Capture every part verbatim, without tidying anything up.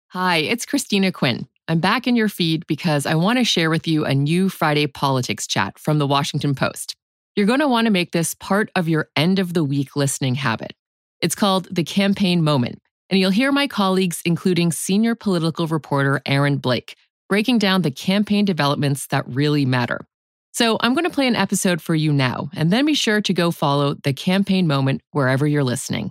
Hi, it's Christina Quinn. I'm back in your feed because I want to share with you a new Friday politics chat from the Washington Post. You're going to want to make this part of your end of the week listening habit. It's called The Campaign Moment, and you'll hear my colleagues, including senior political reporter Aaron Blake, breaking down the campaign developments that really matter. So I'm going to play an episode for you now, and then be sure to go follow The Campaign Moment wherever you're listening.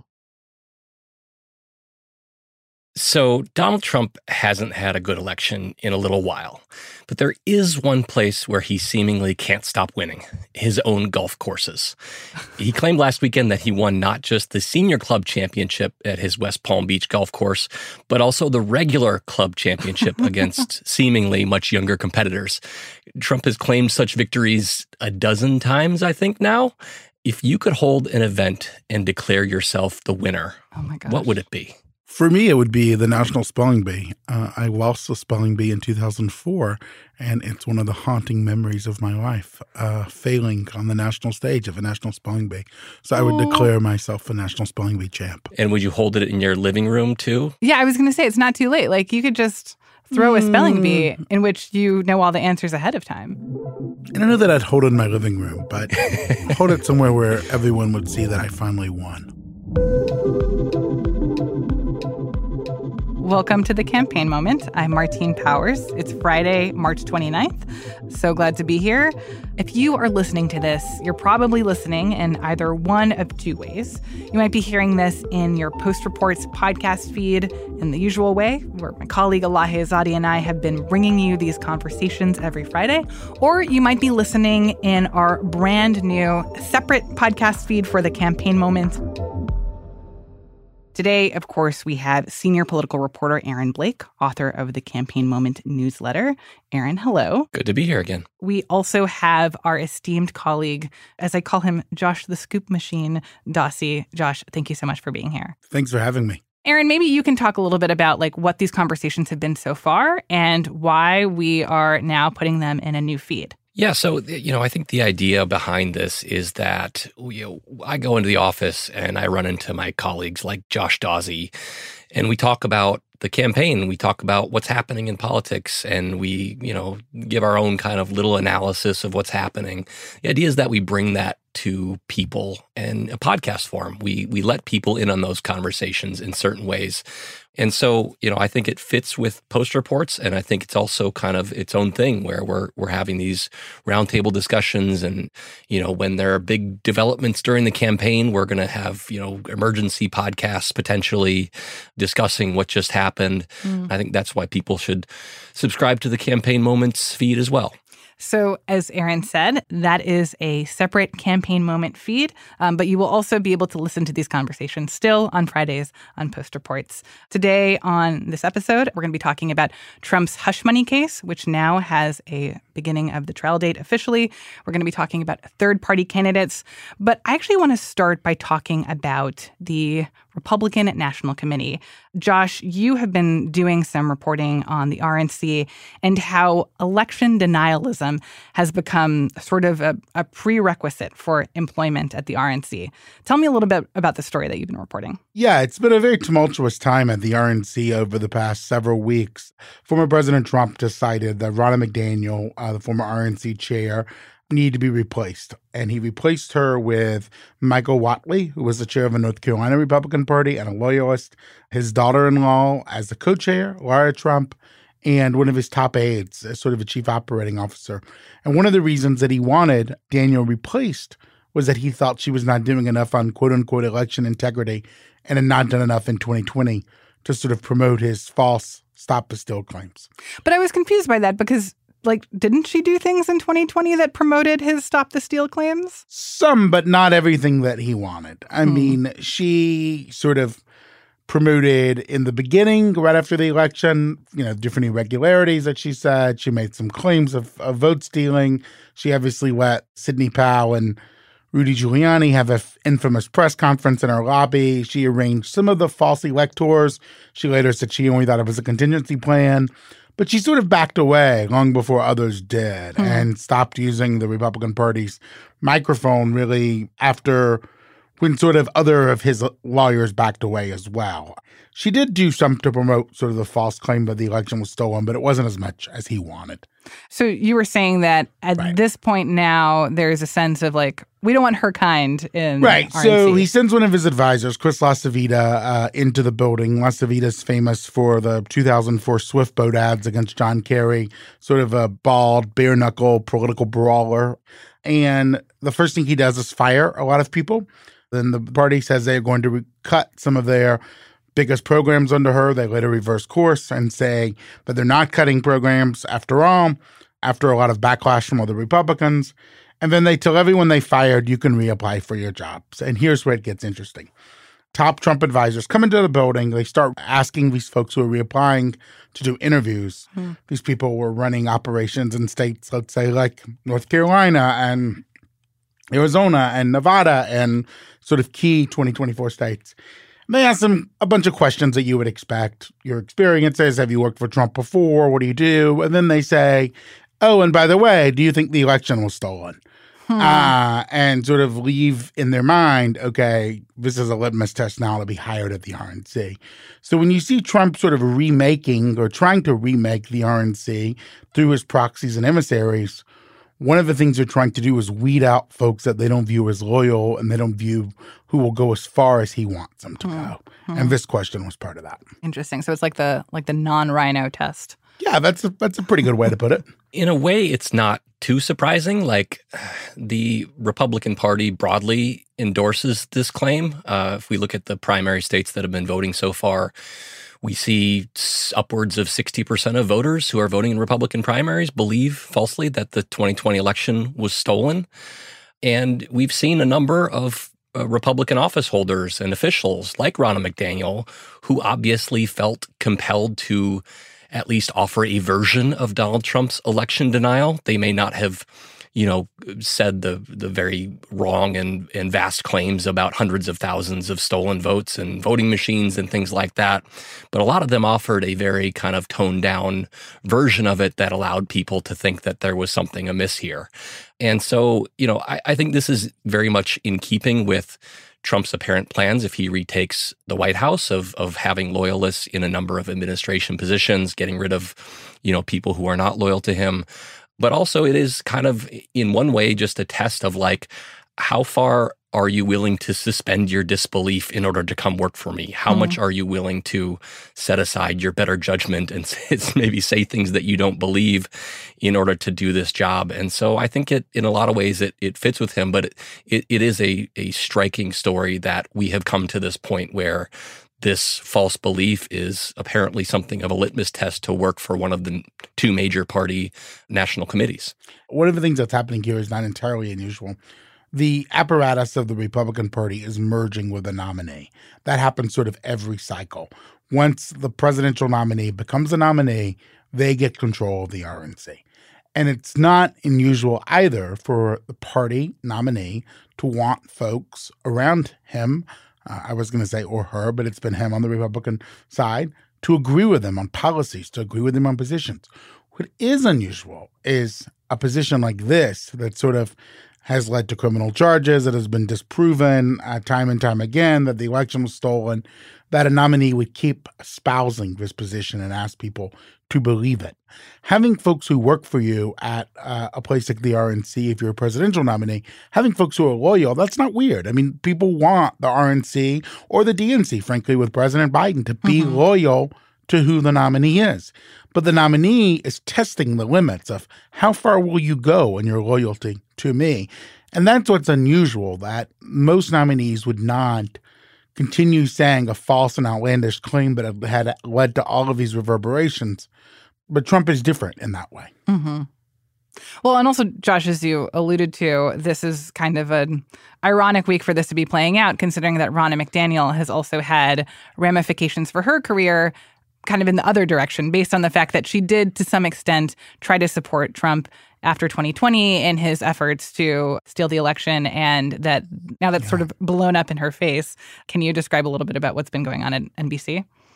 So Donald Trump hasn't had a good election in a little while, but there is one place where he seemingly can't stop winning, his own golf courses. He claimed last weekend that he won not just the senior club championship at his West Palm Beach golf course, but also the regular club championship against seemingly much younger competitors. Trump has claimed such victories a dozen times, I think now. If you could hold an event and declare yourself the winner, oh my gosh, what would it be? For me, it would be the National Spelling Bee. Uh, I lost the Spelling Bee in two thousand four, and it's one of the haunting memories of my life, uh, failing on the national stage of a National Spelling Bee. So I would Aww. declare myself a National Spelling Bee champ. And would you hold it in your living room, too? Yeah, I was going to say, it's not too late. Like, you could just throw a spelling bee in which you know all the answers ahead of time. I don't know that I'd hold it in my living room, but hold it somewhere where everyone would see that I finally won. Welcome to The Campaign Moment. I'm Martine Powers. It's Friday, March twenty-ninth. So glad to be here. If you are listening to this, you're probably listening in either one of two ways. You might be hearing this in your Post Reports podcast feed in the usual way, where my colleague Elahe Azadi and I have been bringing you these conversations every Friday. Or you might be listening in our brand new separate podcast feed for The Campaign Moment. Today, of course, we have senior political reporter Aaron Blake, author of the Campaign Moment newsletter. Aaron, hello. Good to be here again. We also have our esteemed colleague, as I call him, Josh the Scoop Machine Dossie. Josh, thank you so much for being here. Thanks for having me. Aaron, maybe you can talk a little bit about like what these conversations have been so far and why we are now putting them in a new feed. Yeah, so, you know, I think the idea behind this is that, you know, I go into the office and I run into my colleagues like Josh Dossie, and we talk about the campaign. We talk about what's happening in politics, and we, you know, give our own kind of little analysis of what's happening. The idea is that we bring that to people in a podcast form. We we let people in on those conversations in certain ways. And so, you know, I think it fits with Post Reports, and I think it's also kind of its own thing where we're we're having these roundtable discussions, and, you know, when there are big developments during the campaign, we're going to have, you know, emergency podcasts potentially discussing what just happened. Mm. I think that's why people should subscribe to the Campaign Moments feed as well. So as Aaron said, that is a separate Campaign Moment feed, um, but you will also be able to listen to these conversations still on Fridays on Post Reports. Today on this episode, we're going to be talking about Trump's hush money case, which now has a beginning of the trial date officially. We're going to be talking about third-party candidates, but I actually want to start by talking about the Republican National Committee. Josh, you have been doing some reporting on the R N C and how election denialism has become sort of a, a prerequisite for employment at the R N C. Tell me a little bit about the story that you've been reporting. Yeah, it's been a very tumultuous time at the R N C over the past several weeks. Former President Trump decided that Ronna McDaniel, uh, the former R N C chair, needed to be replaced. And he replaced her with Michael Whatley, who was the chair of the North Carolina Republican Party and a loyalist, his daughter-in-law as the co-chair, Lara Trump, and one of his top aides as sort of a chief operating officer. And one of the reasons that he wanted Daniel replaced was that he thought she was not doing enough on quote-unquote election integrity and had not done enough in twenty twenty to sort of promote his false Stop the Steal claims. But I was confused by that because like, didn't she do things in twenty twenty that promoted his Stop the Steal claims? Some, but not everything that he wanted. I hmm. mean, she sort of promoted in the beginning, right after the election, you know, different irregularities that she said. She made some claims of, of vote stealing. She obviously let Sidney Powell and Rudy Giuliani have an infamous press conference in her lobby. She arranged some of the false electors. She later said she only thought it was a contingency plan. But she sort of backed away long before others did mm. and stopped using the Republican Party's microphone really after when sort of other of his lawyers backed away as well. She did do some to promote sort of the false claim that the election was stolen, but it wasn't as much as he wanted. So you were saying that at Right. this point now, there's a sense of like, we don't want her kind in Right. R N C. So he sends one of his advisors, Chris LaCivita, uh, into the building. LaCivita's famous for the two thousand four Swift boat ads against John Kerry, sort of a bald, bare-knuckle political brawler. And the first thing he does is fire a lot of people. Then the party says they're going to re- cut some of their biggest programs under her. They later reverse course and say that they're not cutting programs after all, after a lot of backlash from other Republicans. And then they tell everyone they fired, you can reapply for your jobs. And here's where it gets interesting. Top Trump advisors come into the building. They start asking these folks who are reapplying to do interviews. Hmm. These people were running operations in states, let's say, like North Carolina and Arizona and Nevada and sort of key twenty twenty-four states. They ask them a bunch of questions that you would expect. Your experiences, have you worked for Trump before? What do you do? And then they say, oh, and by the way, do you think the election was stolen? Hmm. Uh, and sort of leave in their mind, okay, this is a litmus test now to be hired at the R N C. So when you see Trump sort of remaking or trying to remake the R N C through his proxies and emissaries, one of the things they're trying to do is weed out folks that they don't view as loyal and they don't view who will go as far as he wants them to mm. go. Mm. And this question was part of that. Interesting. So it's like the like the non-rhino test. Yeah, that's a, that's a pretty good way to put it. In a way, it's not too surprising. Like, the Republican Party broadly endorses this claim. Uh, if we look at the primary states that have been voting so far, we see upwards of sixty percent of voters who are voting in Republican primaries believe falsely that the twenty twenty election was stolen. And we've seen a number of uh, Republican office holders and officials like Ronna McDaniel who obviously felt compelled to at least offer a version of Donald Trump's election denial. They may not have, you know, said the the very wrong and, and vast claims about hundreds of thousands of stolen votes and voting machines and things like that. But a lot of them offered a very kind of toned down version of it that allowed people to think that there was something amiss here. And so, you know, I, I think this is very much in keeping with Trump's apparent plans if he retakes the White House of of having loyalists in a number of administration positions, getting rid of, you know, people who are not loyal to him. But also it is kind of, in one way, just a test of like, how far are you willing to suspend your disbelief in order to come work for me? How mm-hmm. much are you willing to set aside your better judgment and maybe say things that you don't believe in order to do this job? And so I think it, in a lot of ways, it it fits with him, but it, it, it is a, a striking story that we have come to this point where this false belief is apparently something of a litmus test to work for one of the two major party national committees. One of the things that's happening here is not entirely unusual. The apparatus of the Republican Party is merging with a nominee. That happens sort of every cycle. Once the presidential nominee becomes a nominee, they get control of the R N C. And it's not unusual either for the party nominee to want folks around him, uh, I was going to say or her, but it's been him on the Republican side, to agree with him on policies, to agree with him on positions. What is unusual is a position like this that sort of has led to criminal charges, that has been disproven uh, time and time again, that the election was stolen, that a nominee would keep espousing this position and ask people to believe it. Having folks who work for you at uh, a place like the R N C, if you're a presidential nominee, having folks who are loyal, that's not weird. I mean, people want the R N C or the D N C, frankly, with President Biden to be mm-hmm. loyal to who the nominee is. But the nominee is testing the limits of how far will you go in your loyalty to me. And that's what's unusual, that most nominees would not continue saying a false and outlandish claim that had led to all of these reverberations. But Trump is different in that way. Mm-hmm. Well, and also, Josh, as you alluded to, this is kind of an ironic week for this to be playing out, considering that Ronna McDaniel has also had ramifications for her career kind of in the other direction, based on the fact that she did, to some extent, try to support Trump after twenty twenty in his efforts to steal the election, and that now that's yeah. sort of blown up in her face. Can you describe a little bit about what's been going on at N B C?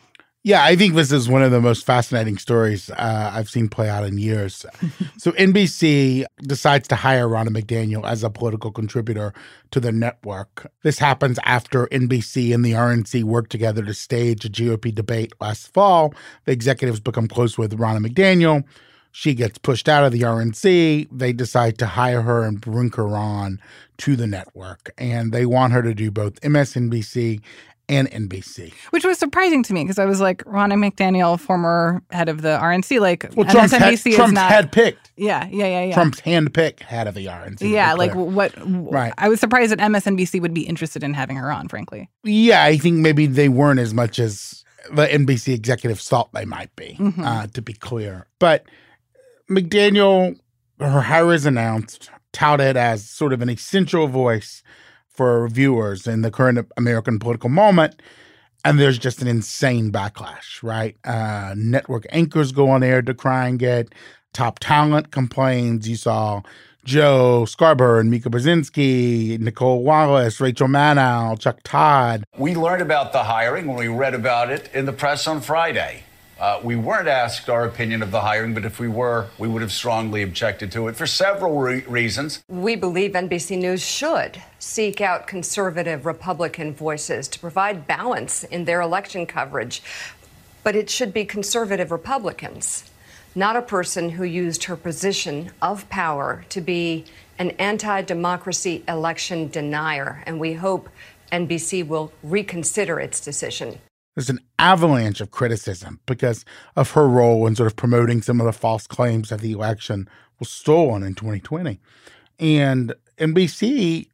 Yeah, I think this is one of the most fascinating stories uh, I've seen play out in years. So N B C decides to hire Ronna McDaniel as a political contributor to the network. This happens after N B C and the R N C worked together to stage a G O P debate last fall. The executives become close with Ronna McDaniel. She gets pushed out of the R N C. They decide to hire her and bring her on to the network. And they want her to do both M S N B C and N B C. Which was surprising to me because I was like, Ronna McDaniel, former head of the R N C, like, well, Trump's, M S N B C head, Trump's is not, head-picked. Yeah, yeah, yeah, yeah. Trump's hand-picked head of the R N C. Yeah, like what? Right. I was surprised that M S N B C would be interested in having her on, frankly. Yeah, I think maybe they weren't as much as the N B C executives thought they might be, mm-hmm. uh, to be clear. But McDaniel, her hire is announced, touted as sort of an essential voice for viewers in the current American political moment. And there's just an insane backlash, right? Uh, network anchors go on air decrying it. Top talent complains. You saw Joe Scarborough and Mika Brzezinski, Nicole Wallace, Rachel Maddow, Chuck Todd. We learned about the hiring when we read about it in the press on Friday. Uh, we weren't asked our opinion of the hiring, but if we were, we would have strongly objected to it for several re- reasons. We believe N B C News should seek out conservative Republican voices to provide balance in their election coverage. But it should be conservative Republicans, not a person who used her position of power to be an anti-democracy election denier. And we hope N B C will reconsider its decision. There's an avalanche of criticism because of her role in sort of promoting some of the false claims that the election was stolen in twenty twenty. And N B C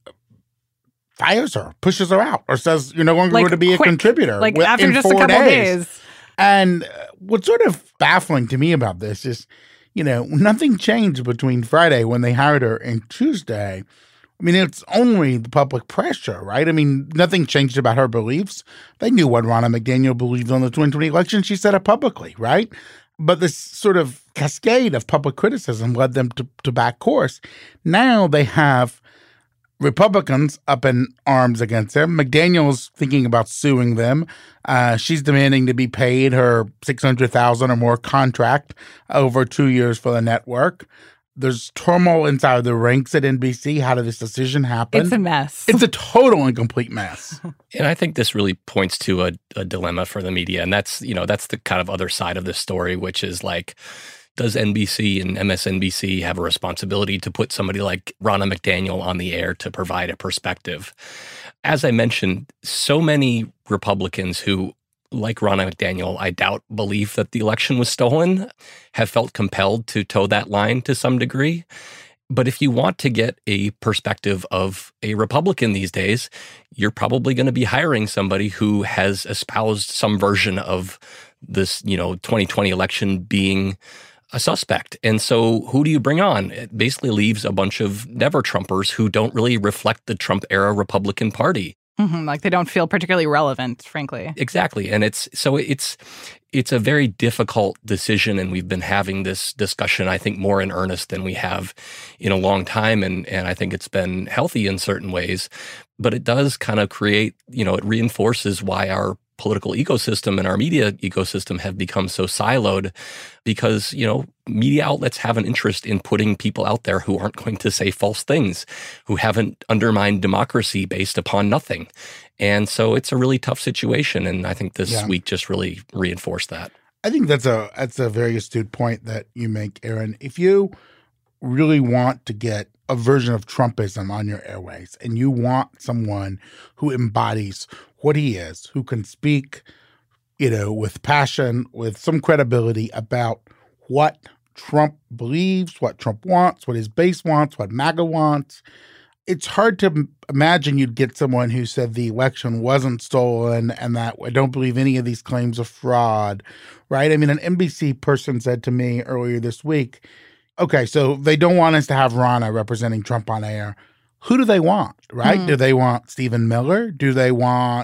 fires her, pushes her out, or says you're no longer like going to be quick, a contributor. Like with, after in just four a couple days. days. And what's sort of baffling to me about this is, you know, nothing changed between Friday when they hired her and Tuesday. I mean, it's only the public pressure, right? I mean, nothing changed about her beliefs. They knew what Ronna McDaniel believed on the twenty twenty election. She said it publicly, right? But this sort of cascade of public criticism led them to, to back course. Now they have Republicans up in arms against her. McDaniel's thinking about suing them. Uh, she's demanding to be paid her six hundred thousand dollars or more contract over two years for the network. There's turmoil inside the ranks at N B C. How did this decision happen? It's a mess. It's a total and complete mess. And I think this really points to a, a dilemma for the media. And that's, you know, that's the kind of other side of this story, which is like, does N B C and M S N B C have a responsibility to put somebody like Ronna McDaniel on the air to provide a perspective? As I mentioned, so many Republicans who, like Ronna McDaniel, I doubt believe that the election was stolen, have felt compelled to toe that line to some degree. But if you want to get a perspective of a Republican these days, you're probably going to be hiring somebody who has espoused some version of this, you know, twenty twenty election being a suspect. And so who do you bring on? It basically leaves a bunch of never-Trumpers who don't really reflect the Trump-era Republican Party. Mm-hmm, like they don't feel particularly relevant, frankly. Exactly. And it's so it's it's a very difficult decision. And we've been having this discussion, I think, more in earnest than we have in a long time. And, and I think it's been healthy in certain ways. But it does kind of create, you know, it reinforces why our political ecosystem and our media ecosystem have become so siloed because, you know, media outlets have an interest in putting people out there who aren't going to say false things, who haven't undermined democracy based upon nothing. And so it's a really tough situation. And I think this yeah. week just really reinforced that. I think that's a that's a very astute point that you make, Aaron. If you really want to get a version of Trumpism on your airways and you want someone who embodies what he is, who can speak, you know, with passion, with some credibility about what Trump believes, what Trump wants, what his base wants, what MAGA wants. It's hard to imagine you'd get someone who said the election wasn't stolen and that I don't believe any of these claims are fraud, right? I mean, an N B C person said to me earlier this week, okay, so they don't want us to have Ronna representing Trump on air. Who do they want, right? Mm. Do they want Stephen Miller? Do they want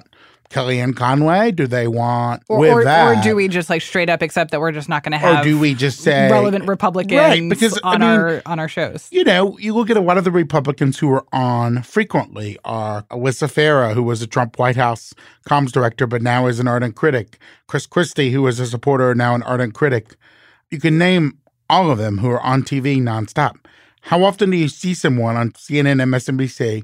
Kellyanne Conway? Do they want or, with or, that? Or do we just like straight up accept that we're just not going to have Or do we just say relevant Republicans right, because, on I mean, our on our shows? You know, you look at a lot of the Republicans who are on frequently are Alyssa Farah, who was a Trump White House comms director, but now is an ardent critic. Chris Christie, who was a supporter, now an ardent critic. You can name all of them who are on T V nonstop. How often do you see someone on C N N, M S N B C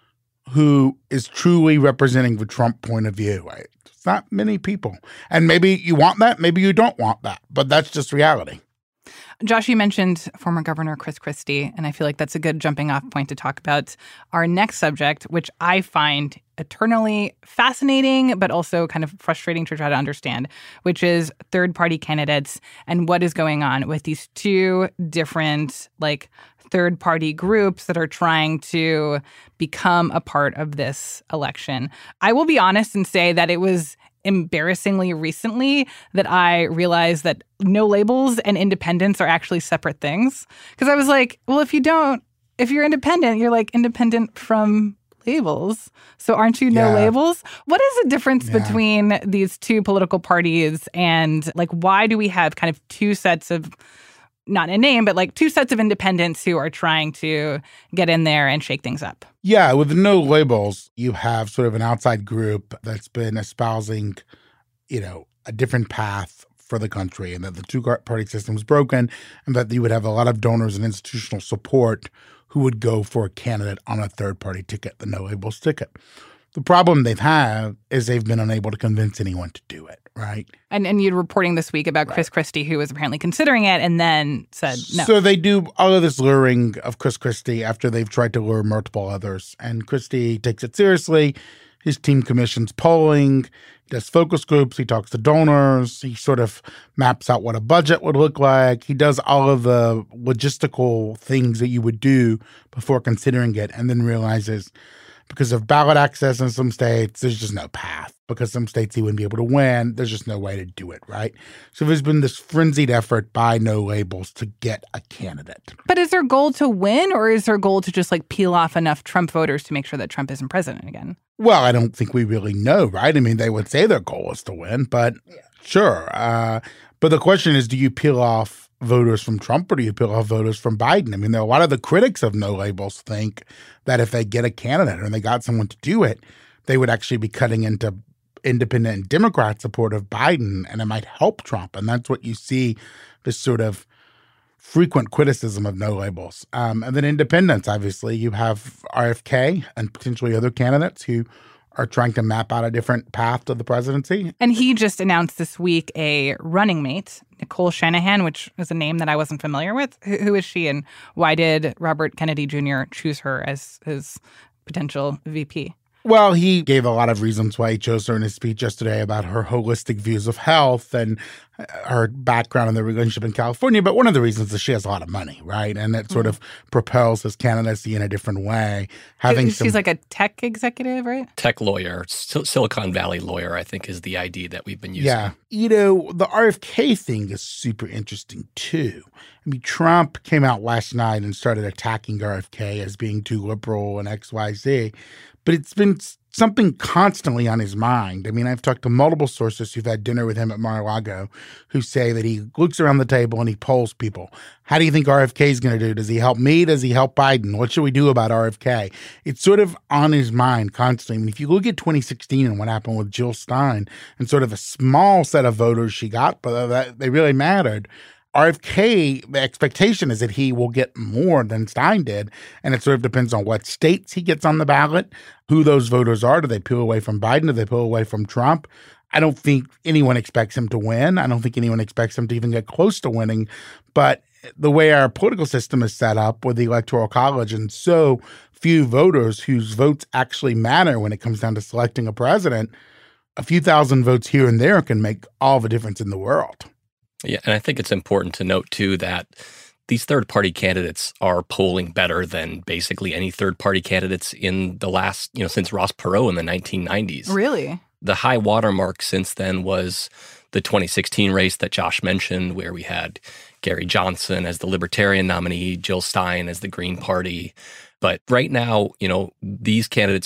who is truly representing the Trump point of view? Right? It's not many people. And maybe you want that, maybe you don't want that, but that's just reality. Josh, you mentioned former Governor Chris Christie, and I feel like that's a good jumping off point to talk about our next subject, which I find eternally fascinating, but also kind of frustrating to try to understand, which is third-party candidates and what is going on with these two different, like, third-party groups that are trying to become a part of this election. I will be honest and say that it was embarrassingly recently that I realized that no labels and independence are actually separate things. Because I was like, well, if you don't, if you're independent, you're like independent from labels. So aren't you no Yeah. labels? What is the difference Yeah. between these two political parties, and like why do we have kind of two sets of, not a name, but like two sets of independents who are trying to get in there and shake things up? Yeah, with no labels, you have sort of an outside group that's been espousing, you know, a different path for the country, and that the two-party system is broken, and that you would have a lot of donors and institutional support who would go for a candidate on a third-party ticket, the no labels ticket. The problem they've had is they've been unable to convince anyone to do it, right? And and you're reporting this week about Chris Christie, who was apparently considering it and then said no. So they do all of this luring of Chris Christie after they've tried to lure multiple others. And Christie takes it seriously. His team commissions polling. He does focus groups. He talks to donors. He sort of maps out what a budget would look like. He does all of the logistical things that you would do before considering it, and then realizes because of ballot access in some states, there's just no path. Because some states he wouldn't be able to win, there's just no way to do it, right? So there's been this frenzied effort by no labels to get a candidate. But is their goal to win, or is their goal to just like peel off enough Trump voters to make sure that Trump isn't president again? Well, I don't think we really know, right? I mean, they would say their goal is to win, but yeah. Sure. Uh, but the question is, do you peel off voters from Trump or do you peel off voters from Biden? I mean, there are a lot of the critics of no labels think that if they get a candidate and they got someone to do it, they would actually be cutting into independent and Democrat support of Biden, and it might help Trump. And that's what you see, this sort of frequent criticism of no labels. Um, and then independents, obviously, you have R F K and potentially other candidates who are trying to map out a different path to the presidency. And he just announced this week a running mate, Nicole Shanahan, which is a name that I wasn't familiar with. Who, who is she, and why did Robert Kennedy Junior choose her as his potential V P? Well, he gave a lot of reasons why he chose her in his speech yesterday about her holistic views of health and her background in the relationship in California. But one of the reasons is she has a lot of money, right? And it sort of propels his candidacy in a different way. Having She's some, like a tech executive, right? Tech lawyer, Sil- Silicon Valley lawyer, I think is the I D that we've been using. Yeah. You know, the R F K thing is super interesting, too. I mean, Trump came out last night and started attacking R F K as being too liberal and X Y Z. But it's been something constantly on his mind. I mean, I've talked to multiple sources who've had dinner with him at Mar-a-Lago who say that he looks around the table and he polls people. How do you think R F K is going to do? Does he help me? Does he help Biden? What should we do about R F K? It's sort of on his mind constantly. I mean, if you look at twenty sixteen and what happened with Jill Stein and sort of a small set of voters she got, but that they really mattered. R F K, the expectation is that he will get more than Stein did, and it sort of depends on what states he gets on the ballot, who those voters are. Do they peel away from Biden? Do they peel away from Trump? I don't think anyone expects him to win. I don't think anyone expects him to even get close to winning. But the way our political system is set up with the Electoral College and so few voters whose votes actually matter when it comes down to selecting a president, a few thousand votes here and there can make all the difference in the world. Yeah, and I think it's important to note, too, that these third-party candidates are polling better than basically any third-party candidates in the last, you know, since Ross Perot in the nineteen nineties. Really? The high watermark since then was the twenty sixteen race that Josh mentioned, where we had Gary Johnson as the Libertarian nominee, Jill Stein as the Green Party. But right now, you know, these candidates are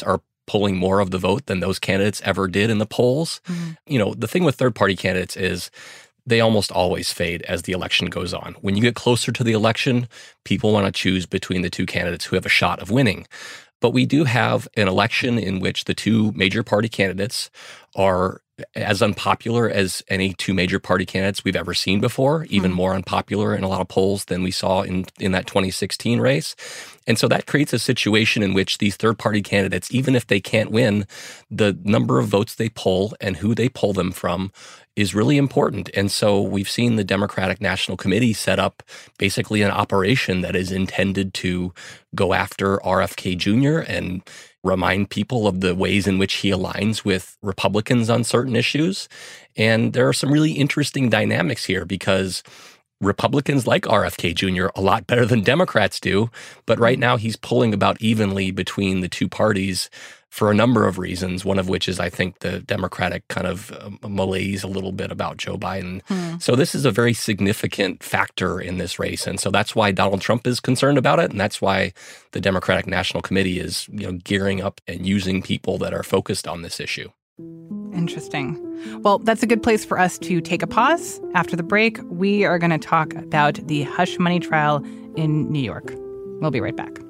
pulling more of the vote than those candidates ever did in the polls. Mm-hmm. You know, the thing with third-party candidates is they almost always fade as the election goes on. When you get closer to the election, people want to choose between the two candidates who have a shot of winning. But we do have an election in which the two major party candidates are as unpopular as any two major party candidates we've ever seen before, even mm. more unpopular in a lot of polls than we saw in, in that twenty sixteen race. And so that creates a situation in which these third-party candidates, even if they can't win, the number of votes they pull and who they pull them from is really important. And so we've seen the Democratic National Committee set up basically an operation that is intended to go after R F K Junior and remind people of the ways in which he aligns with Republicans on certain issues. And there are some really interesting dynamics here because Republicans like R F K Junior a lot better than Democrats do, but right now he's pulling about evenly between the two parties for a number of reasons, one of which is I think the Democratic kind of uh, malaise a little bit about Joe Biden. Hmm. So this is a very significant factor in this race. And so that's why Donald Trump is concerned about it. And that's why the Democratic National Committee is, you know, gearing up and using people that are focused on this issue. Interesting. Well, that's a good place for us to take a pause. After the break, we are going to talk about the hush money trial in New York. We'll be right back.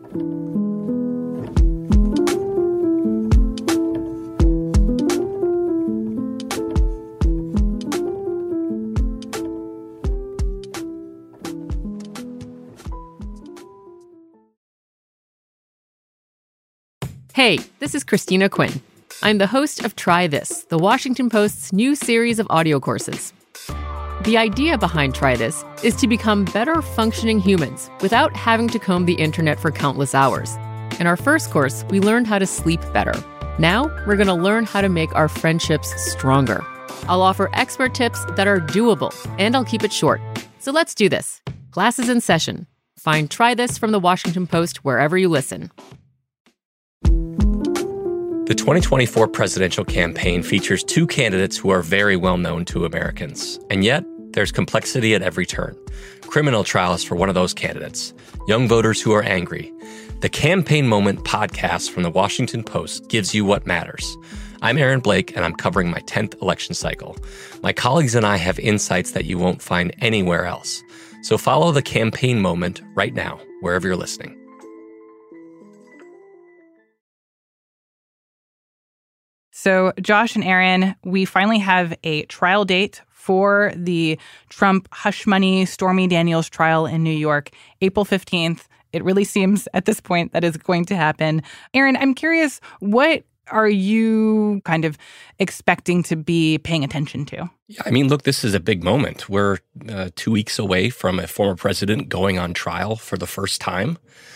Hey, this is Christina Quinn. I'm the host of Try This, the Washington Post's new series of audio courses. The idea behind Try This is to become better functioning humans without having to comb the internet for countless hours. In our first course, we learned how to sleep better. Now, we're going to learn how to make our friendships stronger. I'll offer expert tips that are doable, and I'll keep it short. So let's do this. Class is in session. Find Try This from the Washington Post wherever you listen. The twenty twenty-four presidential campaign features two candidates who are very well known to Americans. And yet, there's complexity at every turn. Criminal trials for one of those candidates. Young voters who are angry. The Campaign Moment podcast from the Washington Post gives you what matters. I'm Aaron Blake, and I'm covering my tenth election cycle. My colleagues and I have insights that you won't find anywhere else. So follow The Campaign Moment right now, wherever you're listening. So, Josh and Aaron, we finally have a trial date for the Trump hush money Stormy Daniels trial in New York, April fifteenth. It really seems at this point that is going to happen. Aaron, I'm curious, what are you kind of expecting to be paying attention to? Yeah, I mean, look, this is a big moment. We're uh, two weeks away from a former president going on trial for the first time.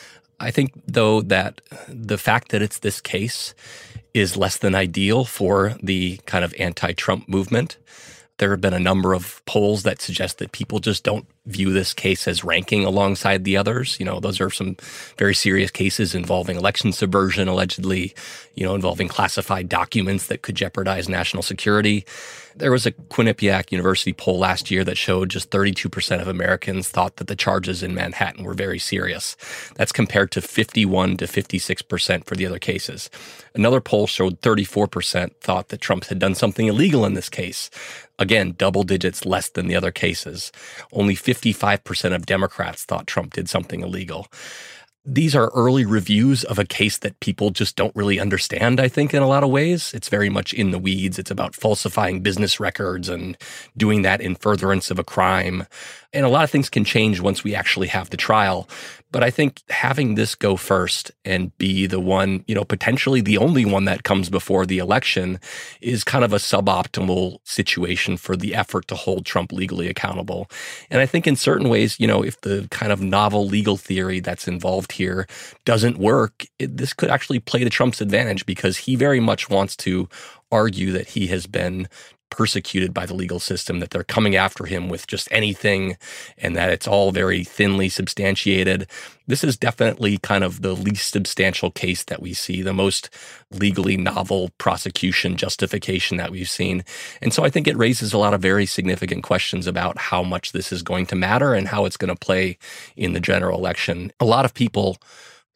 I think, though, that the fact that it's this case is less than ideal for the kind of anti-Trump movement. There have been a number of polls that suggest that people just don't view this case as ranking alongside the others. You know, those are some very serious cases involving election subversion, allegedly, you know, involving classified documents that could jeopardize national security. There was a Quinnipiac University poll last year that showed just thirty-two percent of Americans thought that the charges in Manhattan were very serious. That's compared to fifty-one to fifty-six percent for the other cases. Another poll showed thirty-four percent thought that Trump had done something illegal in this case. Again, double digits less than the other cases. Only fifty-five percent of Democrats thought Trump did something illegal. These are early reviews of a case that people just don't really understand, I think, in a lot of ways. It's very much in the weeds. It's about falsifying business records and doing that in furtherance of a crime. And a lot of things can change once we actually have the trial. But I think having this go first and be the one, you know, potentially the only one that comes before the election is kind of a suboptimal situation for the effort to hold Trump legally accountable. And I think in certain ways, you know, if the kind of novel legal theory that's involved here doesn't work, it, this could actually play to Trump's advantage because he very much wants to argue that he has been persecuted by the legal system, that they're coming after him with just anything, and that it's all very thinly substantiated. This is definitely kind of the least substantial case that we see, the most legally novel prosecution justification that we've seen. And so I think it raises a lot of very significant questions about how much this is going to matter and how it's going to play in the general election. A lot of people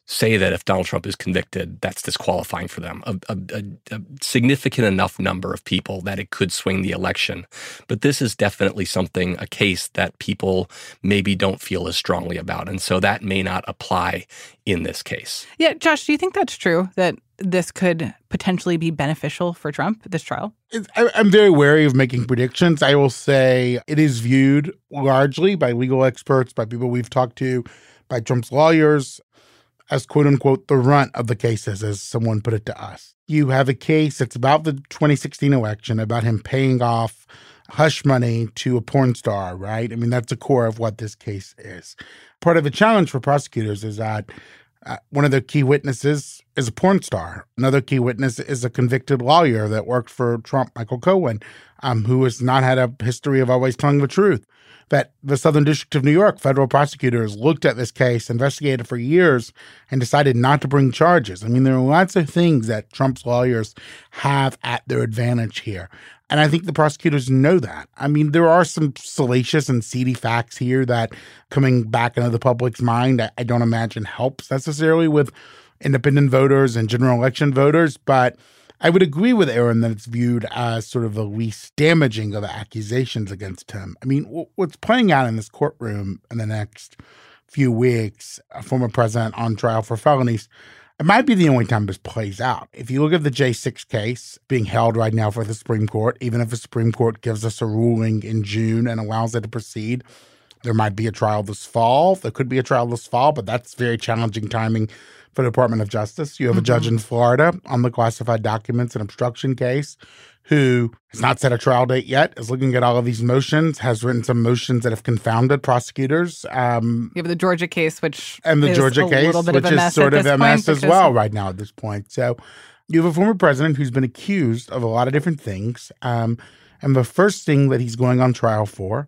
say that if Donald Trump is convicted, that's disqualifying for them. A, a, a, a significant enough number of people that it could swing the election. But this is definitely something, a case that people maybe don't feel as strongly about. And so that may not apply in this case. Yeah, Josh, do you think that's true, that this could potentially be beneficial for Trump, this trial? I, I'm very wary of making predictions. I will say it is viewed largely by legal experts, by people we've talked to, by Trump's lawyers, as quote unquote, the runt of the cases, as someone put it to us. You have a case that's about the twenty sixteen election, about him paying off hush money to a porn star, right? I mean, that's the core of what this case is. Part of the challenge for prosecutors is that uh, one of their key witnesses is a porn star. Another key witness is a convicted lawyer that worked for Trump, Michael Cohen, um, who has not had a history of always telling the truth. That the Southern District of New York federal prosecutors looked at this case, investigated for years, and decided not to bring charges. I mean, there are lots of things that Trump's lawyers have at their advantage here. And I think the prosecutors know that. I mean, there are some salacious and seedy facts here that coming back into the public's mind, I, I don't imagine helps necessarily with independent voters and general election voters, but I would agree with Aaron that it's viewed as sort of the least damaging of the accusations against him. I mean, w- what's playing out in this courtroom in the next few weeks, a former president on trial for felonies, it might be the only time this plays out. If you look at the J six case being held right now for the Supreme Court, even if the Supreme Court gives us a ruling in June and allows it to proceed, there might be a trial this fall. There could be a trial this fall, but that's very challenging timing for the Department of Justice. You have mm-hmm. a judge in Florida on the classified documents and obstruction case who has not set a trial date yet, is looking at all of these motions, has written some motions that have confounded prosecutors. Um, you have the Georgia case, which and the is Georgia a case, little bit which of a is sort of a mess as because... well right now at this point. So you have a former president who's been accused of a lot of different things. Um, and the first thing that he's going on trial for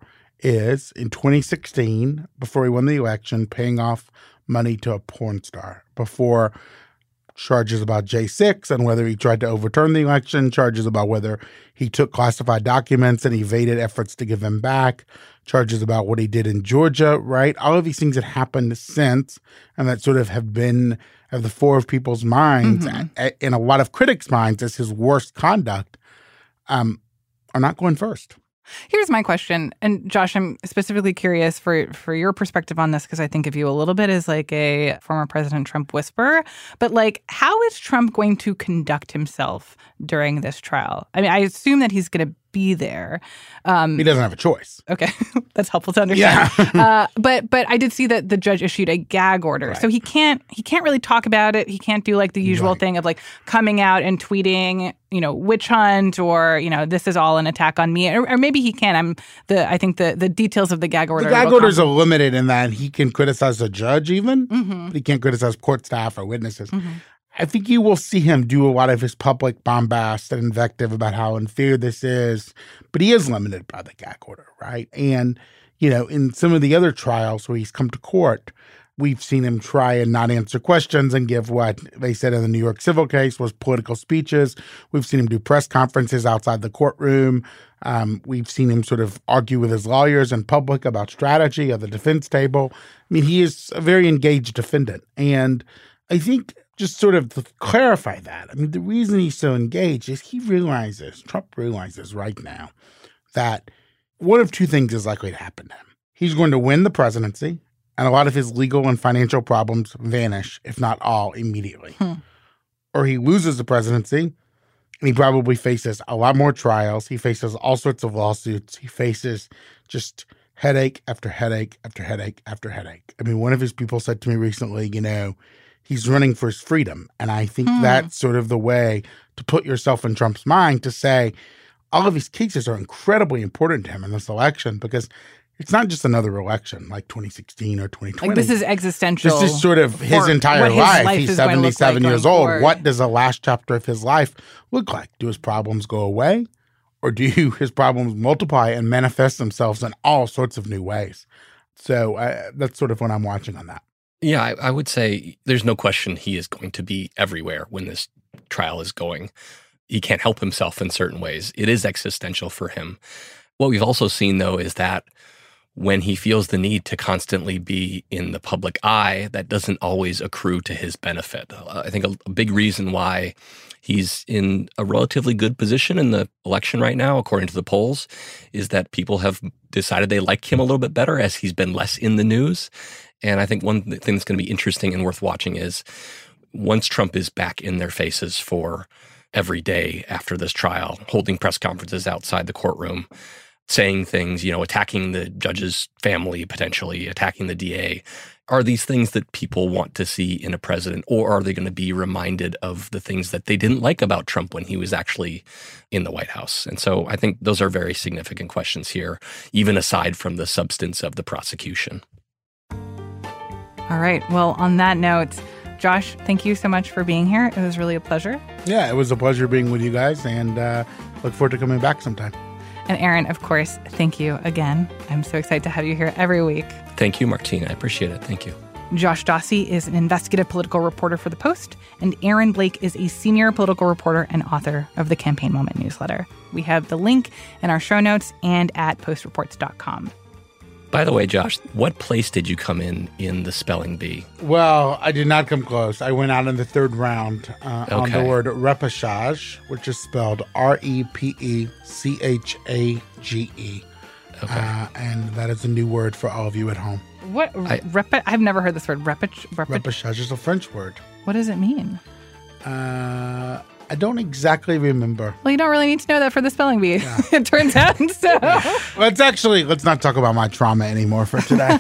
is in twenty sixteen, before he won the election, paying off money to a porn star, before charges about J six and whether he tried to overturn the election, charges about whether he took classified documents and evaded efforts to give them back, charges about what he did in Georgia, right? All of these things that happened since and that sort of have been at the fore of people's minds, mm-hmm. in a lot of critics' minds as his worst conduct, um, are not going first. Here's my question. And Josh, I'm specifically curious for, for your perspective on this, because I think of you a little bit as like a former President Trump whisperer. But like, how is Trump going to conduct himself during this trial? I mean, I assume that he's going to be there. Um, he doesn't have a choice. Okay. That's helpful to understand. Yeah. uh, but but I did see that the judge issued a gag order. Right. So he can't he can't really talk about it. He can't do like the usual right. thing of like coming out and tweeting, you know, witch hunt or, you know, this is all an attack on me. Or, or maybe he can. I'm the I think the, the details of the gag order. The gag orders are limited in that he can criticize a judge even, mm-hmm. but he can't criticize court staff or witnesses. Mm-hmm. I think you will see him do a lot of his public bombast and invective about how unfair this is, but he is limited by the gag order, right? And, you know, in some of the other trials where he's come to court, we've seen him try and not answer questions and give what they said in the New York civil case was political speeches. We've seen him do press conferences outside the courtroom. Um, we've seen him sort of argue with his lawyers in public about strategy at the defense table. I mean, he is a very engaged defendant. And I think just sort of to clarify that, I mean, the reason he's so engaged is he realizes, Trump realizes right now, that one of two things is likely to happen to him. He's going to win the presidency, and a lot of his legal and financial problems vanish, if not all, immediately. Hmm. Or he loses the presidency, and he probably faces a lot more trials. He faces all sorts of lawsuits. He faces just headache after headache after headache after headache. I mean, one of his people said to me recently, you know, he's running for his freedom. And I think mm. that's sort of the way to put yourself in Trump's mind, to say all of these cases are incredibly important to him in this election, because it's not just another election like twenty sixteen or twenty twenty. Like, this is existential. This is sort of his entire his life. life He's seventy-seven like years old. Forward. What does the last chapter of his life look like? Do his problems go away? Or do his problems multiply and manifest themselves in all sorts of new ways? So uh, that's sort of what I'm watching on that. Yeah, I, I would say there's no question he is going to be everywhere when this trial is going. He can't help himself in certain ways. It is existential for him. What we've also seen, though, is that when he feels the need to constantly be in the public eye, that doesn't always accrue to his benefit. I think a, a big reason why he's in a relatively good position in the election right now, according to the polls, is that people have decided they like him a little bit better as he's been less in the news. And I think one thing that's going to be interesting and worth watching is once Trump is back in their faces for every day after this trial, holding press conferences outside the courtroom, saying things, you know, attacking the judge's family, potentially attacking the D A. Are these things that people want to see in a president, or are they going to be reminded of the things that they didn't like about Trump when he was actually in the White House? And so I think those are very significant questions here, even aside from the substance of the prosecution. All right. Well, on that note, Josh, thank you so much for being here. It was really a pleasure. Yeah, it was a pleasure being with you guys, and uh, look forward to coming back sometime. And Aaron, of course, thank you again. I'm so excited to have you here every week. Thank you, Martine. I appreciate it. Thank you. Josh Dawsey is an investigative political reporter for The Post, and Aaron Blake is a senior political reporter and author of the Campaign Moment newsletter. We have the link in our show notes and at post reports dot com. By the way, Josh, what place did you come in in the spelling bee? Well, I did not come close. I went out in the third round uh, Okay. on the word repechage, which is spelled R E P E C H A G E. Okay. Uh, and that is a new word for all of you at home. What? I- Repe- I've never heard this word. Repech, repech, Repechage is a French word. what does it mean? Uh, I don't exactly remember. Well, you don't really need to know that for the spelling bee, it turns out. So. Let's actually, let's not talk about my trauma anymore for today.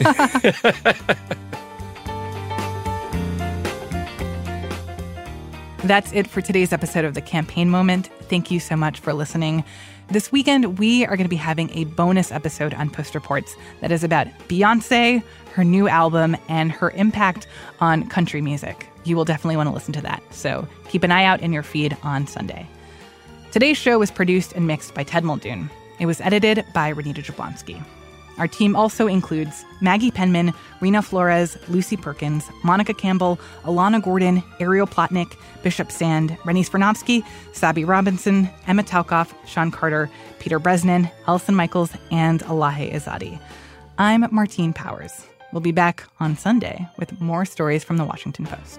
That's it for today's episode of The Campaign Moment. Thank you so much for listening. This weekend, we are going to be having a bonus episode on Post Reports that is about Beyonce, her new album, and her impact on country music. You will definitely want to listen to that, so keep an eye out in your feed on Sunday. Today's show was produced and mixed by Ted Muldoon. It was edited by Renita Jablonski. Our team also includes Maggie Penman, Rena Flores, Lucy Perkins, Monica Campbell, Alana Gordon, Ariel Plotnick, Bishop Sand, Rennie Spernovsky, Sabi Robinson, Emma Talkoff, Sean Carter, Peter Bresnan, Allison Michaels, and Alahe Izadi. I'm Martine Powers. We'll be back on Sunday with more stories from the Washington Post.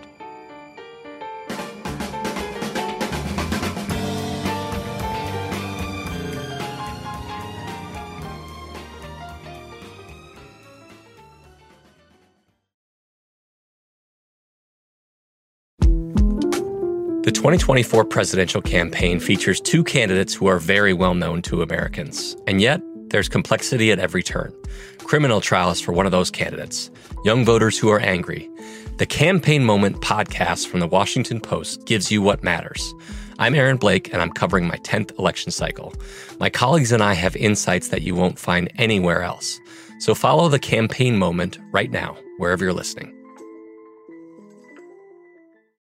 The twenty twenty-four presidential campaign features two candidates who are very well known to Americans. And yet, there's complexity at every turn. Criminal trials for one of those candidates. Young voters who are angry. The Campaign Moment podcast from the Washington Post gives you what matters. I'm Aaron Blake, and I'm covering my tenth election cycle. My colleagues and I have insights that you won't find anywhere else. So follow The Campaign Moment right now, wherever you're listening.